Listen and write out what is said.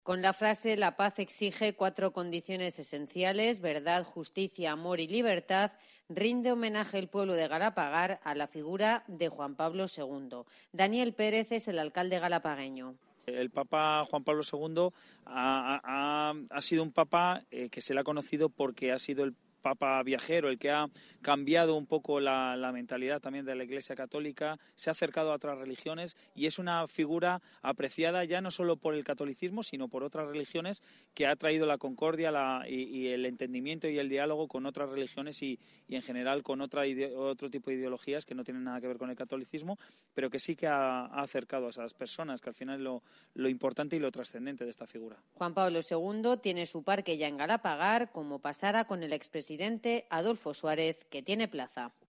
Con la frase «La paz exige 4 condiciones esenciales, verdad, justicia, amor y libertad», rinde homenaje el pueblo de Galapagar a la figura de Juan Pablo II. Daniel Pérez es el alcalde galapagueño. El Papa Juan Pablo II ha sido un papa que se le ha conocido porque ha sido el papa viajero, el que ha cambiado un poco la mentalidad también de la Iglesia Católica, se ha acercado a otras religiones y es una figura apreciada ya no solo por el catolicismo, sino por otras religiones, que ha traído la concordia y el entendimiento y el diálogo con otras religiones y en general con otro tipo de ideologías que no tienen nada que ver con el catolicismo, pero que sí que ha acercado a esas personas, que al final es lo importante y lo trascendente de esta figura. Juan Pablo II tiene su parque ya en Galapagar, como pasara con el expresidente Adolfo Suárez, que tiene plaza.